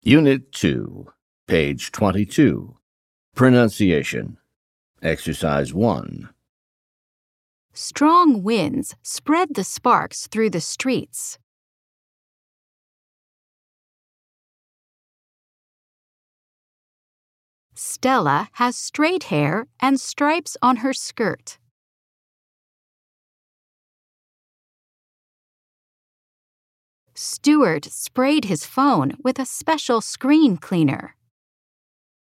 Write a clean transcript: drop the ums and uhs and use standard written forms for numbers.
Unit 2, page 22. Pronunciation. Exercise 1. Strong winds spread the sparks through the streets. Stella has straight hair and stripes on her skirt. Stuart sprayed his phone with a special screen cleaner.